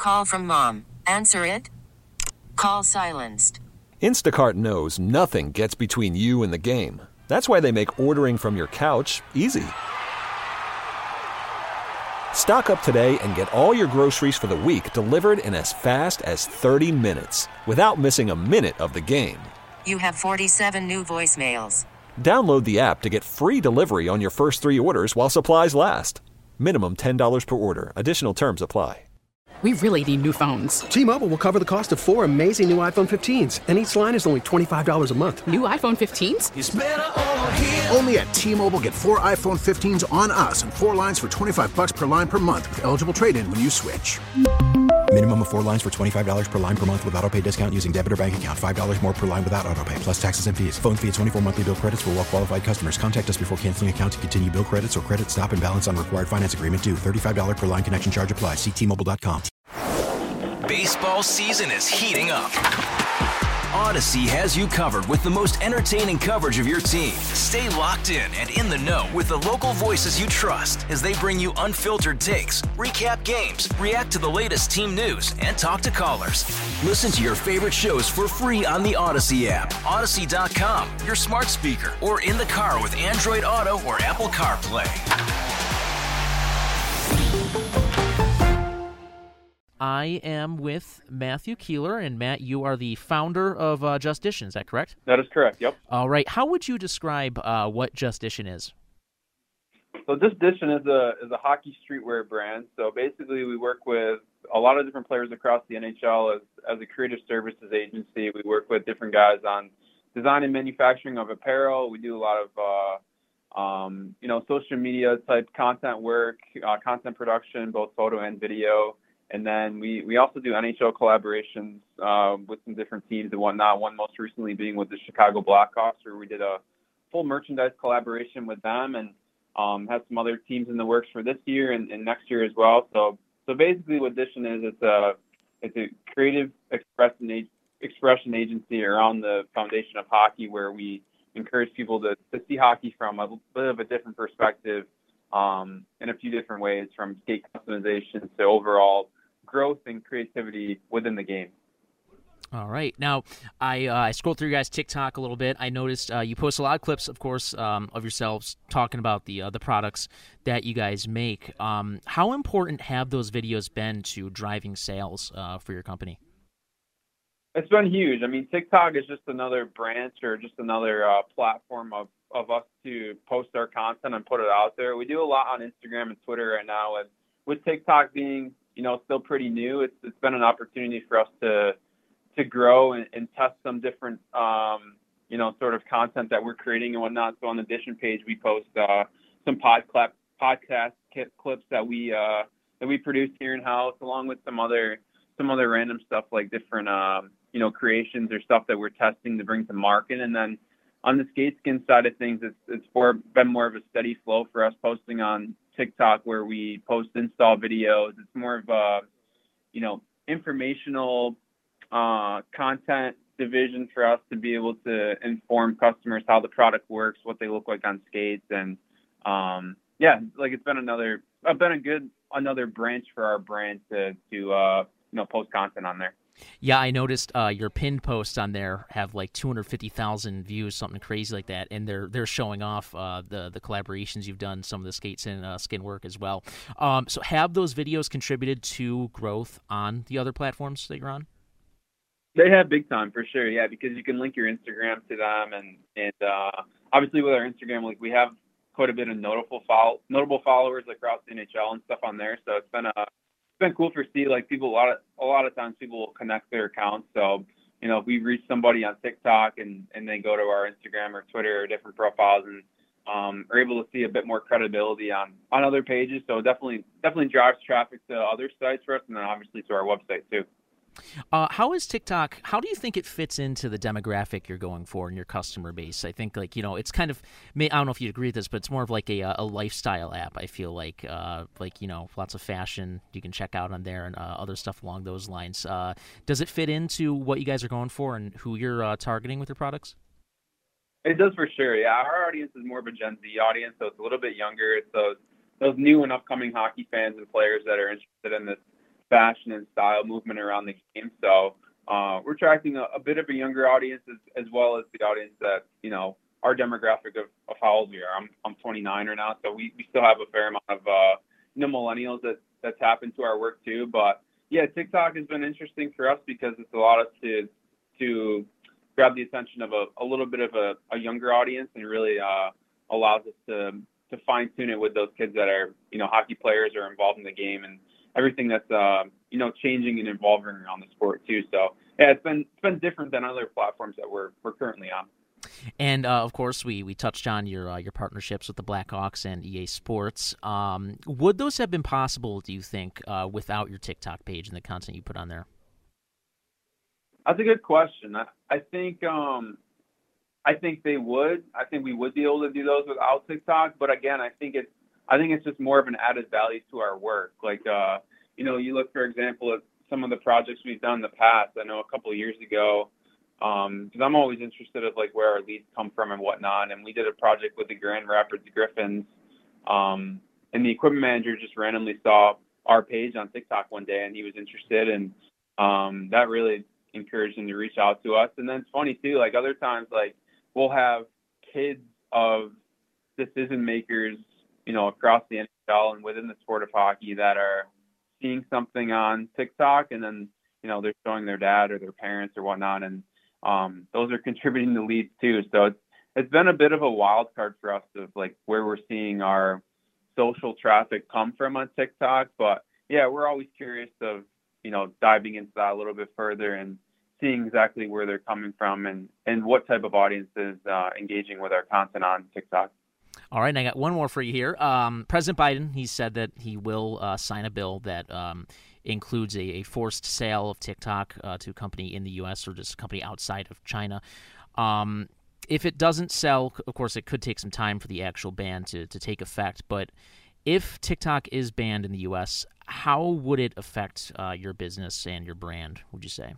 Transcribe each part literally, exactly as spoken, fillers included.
Call from mom. Answer it. Call silenced. Instacart knows nothing gets between you and the game. That's why they make ordering from your couch easy. Stock up today and get all your groceries for the week delivered in as fast as thirty minutes without missing a minute of the game. You have forty-seven new voicemails. Download the app to get free delivery on your first three orders while supplies last. Minimum ten dollars per order. Additional terms apply. We really need new phones. T-Mobile will cover the cost of four amazing new iPhone fifteens, and each line is only twenty-five dollars a month. New iPhone fifteens? It's better over here. Only at T-Mobile, get four iPhone fifteens on us and four lines for twenty-five bucks per line per month with eligible trade-in when you switch. Minimum of four lines for twenty-five dollars per line per month with autopay discount using debit or bank account. five dollars more per line without autopay, plus taxes and fees. Phone fee at twenty-four monthly bill credits for well-qualified customers. Contact us before canceling account to continue bill credits or credit stop and balance on required finance agreement due. thirty-five dollars per line connection charge applies. See T Mobile dot com. Baseball season is heating up. Odyssey has you covered with the most entertaining coverage of your team. Stay locked in and in the know with the local voices you trust as they bring you unfiltered takes, recap games, react to the latest team news, and talk to callers. Listen to your favorite shows for free on the Odyssey app, Odyssey dot com, your smart speaker, or in the car with Android Auto or Apple CarPlay. I am with Matthew Keeler, and Matt, you are the founder of uh, Justition, is that correct? That is correct, yep. All right. How would you describe uh, what Justition is? So Justition is a is a hockey streetwear brand. So basically we work with a lot of different players across the N H L as, as a creative services agency. We work with different guys on design and manufacturing of apparel. We do a lot of, uh, um, you know, social media type content work, uh, content production, both photo and video. And then we, we also do N H L collaborations uh, with some different teams and whatnot. One most recently being with the Chicago Blackhawks, where we did a full merchandise collaboration with them, and um, have some other teams in the works for this year and, and next year as well. So so basically, what Justition is, it's a it's a creative expression expression agency around the foundation of hockey, where we encourage people to, to see hockey from a bit of a different perspective, um, in a few different ways, from skate customization to overall growth and creativity within the game. All right. Now, I uh, I scrolled through your guys' TikTok a little bit. I noticed uh, you post a lot of clips, of course, um, of yourselves talking about the uh, the products that you guys make. Um, how important have those videos been to driving sales uh, for your company? It's been huge. I mean, TikTok is just another branch or just another uh, platform of, of us to post our content and put it out there. We do a lot on Instagram and Twitter right now. And with TikTok being, you know, still pretty new, it's it's been an opportunity for us to to grow and, and test some different, um, you know, sort of content that we're creating and whatnot. So on the Edition page, we post uh, some podcast podcast clips that we uh, that we produce here in house, along with some other some other random stuff like different, um, you know, creations or stuff that we're testing to bring to market. And then on the skate skin side of things, it's it's more, been more of a steady flow for us posting on TikTok, where we post install videos. It's more of a, you know, informational uh, content division for us to be able to inform customers how the product works, what they look like on skates. And um, yeah, like it's been another, it's been a good, another branch for our brand to, to uh, you know, post content on there. Yeah, I noticed uh, your pinned posts on there have like two hundred fifty thousand views, something crazy like that, and they're they're showing off uh, the the collaborations you've done, some of the skates and uh, skin work as well. Um, so have those videos contributed to growth on the other platforms that you're on? They have big time for sure, yeah, because you can link your Instagram to them, and and uh, obviously with our Instagram, like we have quite a bit of notable follow, notable followers across the N H L and stuff on there. So it's been a It's been cool for see like people a lot of a lot of times people will connect their accounts. So, you know, if we reach somebody on TikTok and, and they go to our Instagram or Twitter or different profiles and um, are able to see a bit more credibility on, on other pages. So definitely definitely drives traffic to other sites for us, and then obviously to our website too. Uh, how is TikTok, how do you think it fits into the demographic you're going for in your customer base? I think, like, you know, it's kind of, I don't know if you agree with this, but it's more of like a, a lifestyle app, I feel like. Uh, like, you know, lots of fashion you can check out on there and uh, other stuff along those lines. Uh, does it fit into what you guys are going for and who you're uh, targeting with your products? It does for sure, yeah. Our audience is more of a Gen Z audience, so it's a little bit younger. It's those, those new and upcoming hockey fans and players that are interested in this fashion and style movement around the game. So uh, we're attracting a, a bit of a younger audience as, as well as the audience that, you know, our demographic of, of how old we are. I'm I'm twenty-nine right now, so we, we still have a fair amount of uh, you know, millennials that, that tap into our work too. But yeah, TikTok has been interesting for us because it's allowed us to to grab the attention of a, a little bit of a, a younger audience, and really uh, allows us to to fine tune it with those kids that are, you know, hockey players or involved in the game and everything that's uh, you know, changing and evolving around the sport too. So yeah, it's been it's been different than other platforms that we're we're currently on. And uh, of course, we, we touched on your uh, your partnerships with the Blackhawks and E A Sports. Um, would those have been possible, do you think, uh, without your TikTok page and the content you put on there? That's a good question. I, I think um, I think they would. I think we would be able to do those without TikTok. But again, I think it's I think it's just more of an added value to our work. Like uh, you know, you look, for example, at some of the projects we've done in the past. I know a couple of years ago. Um, because I'm always interested in like where our leads come from and whatnot. And we did a project with the Grand Rapids Griffins, um, and the equipment manager just randomly saw our page on TikTok one day, and he was interested, and um, that really encouraged him to reach out to us. And then it's funny too, like other times, like we'll have kids of decision makers, you know, across the N H L and within the sport of hockey that are seeing something on TikTok, and then, you know, they're showing their dad or their parents or whatnot, and Um, those are contributing to leads too. So it's, it's been a bit of a wild card for us of like where we're seeing our social traffic come from on TikTok. But yeah, we're always curious of, you know, diving into that a little bit further and seeing exactly where they're coming from and, and what type of audience is uh, engaging with our content on TikTok. All right, and I got one more for you here. Um, President Biden, he said that he will uh, sign a bill that um, includes a, a forced sale of TikTok uh, to a company in the U S or just a company outside of China. Um, if it doesn't sell, of course, it could take some time for the actual ban to, to take effect. But if TikTok is banned in the U S, how would it affect uh, your business and your brand, would you say?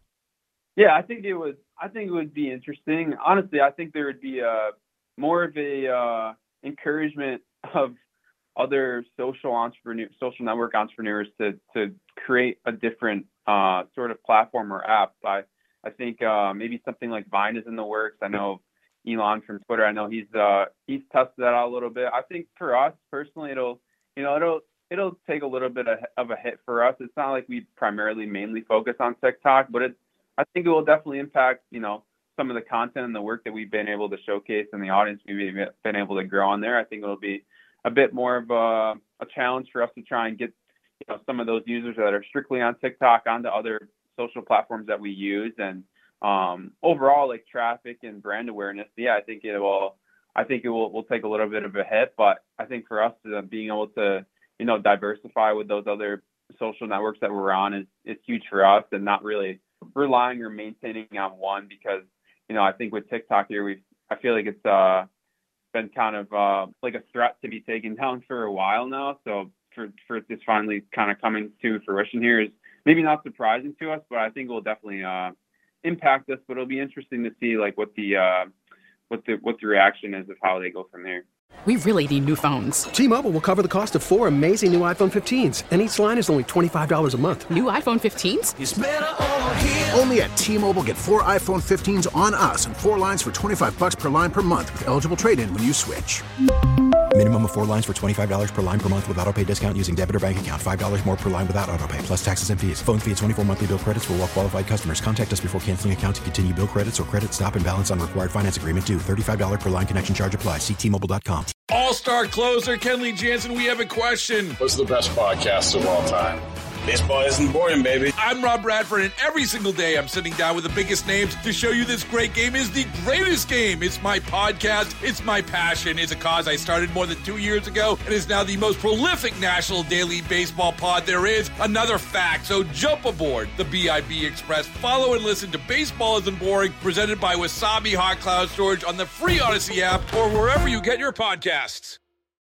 Yeah, I think it would. I think it would be interesting. Honestly, I think there would be a more of a uh, encouragement of other social entrepreneur, social network entrepreneurs to to create a different uh, sort of platform or app. I I think uh, maybe something like Vine is in the works. I know Elon from Twitter. I know he's uh, he's tested that out a little bit. I think for us personally, it'll you know it'll it'll take a little bit of, of a hit for us. It's not like we primarily mainly focus on TikTok, but it I think it will definitely impact you know some of the content and the work that we've been able to showcase and the audience we've been able to grow on there. I think it'll be a bit more of a, a challenge for us to try and get you know some of those users that are strictly on TikTok onto other social platforms that we use. And um, overall, like traffic and brand awareness, yeah, I think it will. I think it will, will take a little bit of a hit, but I think for us, uh, being able to you know diversify with those other social networks that we're on is is huge for us, and not really relying or maintaining on one, because you know I think with TikTok here, we I feel like it's uh been kind of uh, like a threat to be taken down for a while now. So for for it just finally kind of coming to fruition here is maybe not surprising to us, but I think it will definitely uh, impact us. But it'll be interesting to see like what the uh, what the what the reaction is of how they go from there. We really need new phones. T-Mobile will cover the cost of four amazing new iPhone fifteens, and each line is only twenty-five dollars a month. New iPhone fifteens? It's better over here. Only at T-Mobile, get four iPhone fifteens on us and four lines for twenty-five bucks per line per month with eligible trade-in when you switch. Minimum of four lines for twenty-five dollars per line per month with autopay discount using debit or bank account. five dollars more per line without autopay, plus taxes and fees. Phone fee at twenty-four monthly bill credits for well-qualified customers. Contact us before canceling account to continue bill credits or credit stop and balance on required finance agreement due. thirty-five dollars per line connection charge applies. See T Mobile dot com. All-star closer Kenley Jansen, we have a question. What's the best podcast of all time? Baseball isn't boring, baby. I'm Rob Bradford, and every single day I'm sitting down with the biggest names to show you this great game is the greatest game. It's my podcast. It's my passion. It's a cause I started more than two years ago and is now the most prolific national daily baseball pod there is. Another fact, so jump aboard the B I B Express. Follow and listen to Baseball Isn't Boring, presented by Wasabi Hot Cloud Storage on the free Odyssey app or wherever you get your podcasts.